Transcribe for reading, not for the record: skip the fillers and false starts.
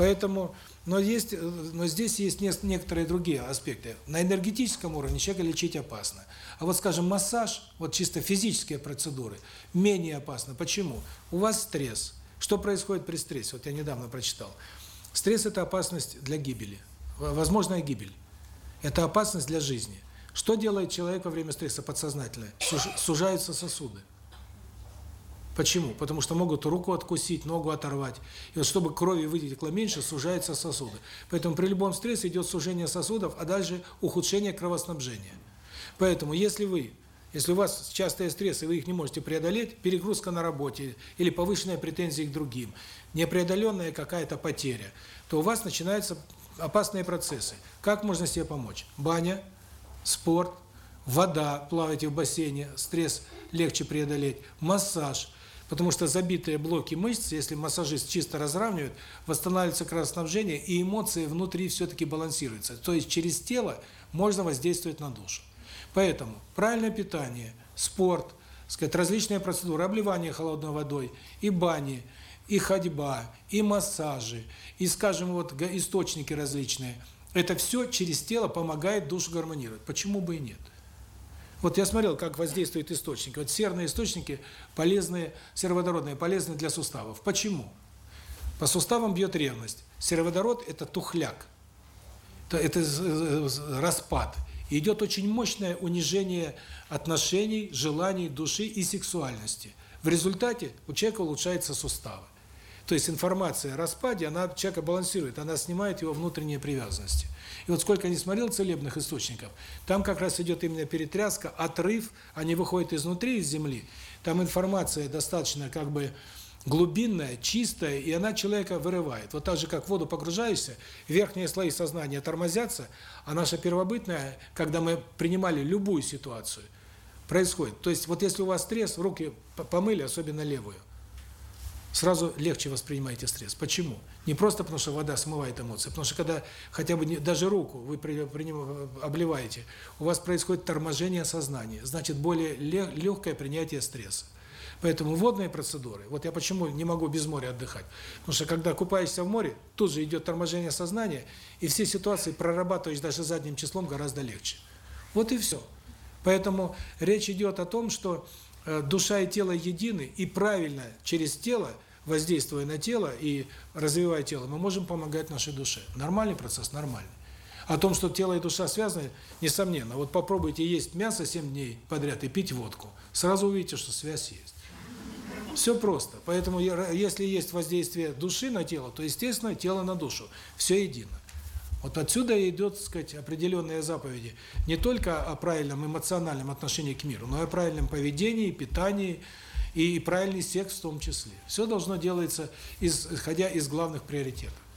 Поэтому, но здесь есть некоторые другие аспекты. На энергетическом уровне человека лечить опасно. А вот, скажем, массаж, вот чисто физические процедуры, менее опасно. Почему? У вас стресс. Что происходит при стрессе? Вот я недавно прочитал. Стресс – это опасность для гибели. Возможная гибель. Это опасность для жизни. Что делает человек во время стресса подсознательно? Сужаются сосуды. Почему? Потому что могут руку откусить, ногу оторвать. И вот чтобы крови вытекло меньше, сужаются сосуды. Поэтому при любом стрессе идет сужение сосудов, а дальше ухудшение кровоснабжения. Поэтому если у вас частые стрессы, вы их не можете преодолеть, перегрузка на работе или повышенные претензии к другим, непреодоленная какая-то потеря, то у вас начинаются опасные процессы. Как можно себе помочь? Баня, спорт, вода, плавайте в бассейне, стресс легче преодолеть, массаж. Потому что забитые блоки мышц, если массажист чисто разравнивает, восстанавливается кровоснабжение, и эмоции внутри все-таки балансируются. То есть через тело можно воздействовать на душу. Поэтому правильное питание, спорт, сказать, различные процедуры, обливание холодной водой, и бани, и ходьба, и массажи, и, скажем, вот источники различные. Это все через тело помогает душу гармонировать. Почему бы и нет? Вот я смотрел, как воздействуют источники. Вот серные источники полезные, сероводородные, полезны для суставов. Почему? По суставам бьет ревность. Сероводород – это тухляк, это распад. И идет очень мощное унижение отношений, желаний, души и сексуальности. В результате у человека улучшаются суставы. То есть информация о распаде, она человека балансирует, она снимает его внутренние привязанности. И вот сколько я не смотрел целебных источников, там как раз идет именно перетряска, отрыв, они выходят изнутри, из земли. Там информация достаточно как бы глубинная, чистая, и она человека вырывает. Вот так же, как в воду погружаешься, верхние слои сознания тормозятся, а наша первобытная, когда мы принимали любую ситуацию, происходит. То есть вот если у вас стресс, руки помыли, особенно левую, сразу легче воспринимаете стресс. Почему? Не просто потому, что вода смывает эмоции, потому что когда хотя бы даже руку вы обливаете, у вас происходит торможение сознания, значит более легкое принятие стресса. Поэтому водные процедуры, вот я почему не могу без моря отдыхать, потому что когда купаешься в море, тут же идет торможение сознания, и все ситуации прорабатываешь даже задним числом гораздо легче. Вот и все. Поэтому речь идет о том, что душа и тело едины, и правильно через тело, воздействуя на тело и развивая тело, мы можем помогать нашей душе. Нормальный процесс? Нормальный. О том, что тело и душа связаны, несомненно. Вот попробуйте есть мясо 7 дней подряд и пить водку. Сразу увидите, что связь есть. Все просто. Поэтому если есть воздействие души на тело, то, естественно, тело на душу. Все едино. Вот отсюда идет, так сказать, определенные заповеди не только о правильном эмоциональном отношении к миру, но и о правильном поведении, питании и правильный секс в том числе. Все должно делаться исходя из главных приоритетов.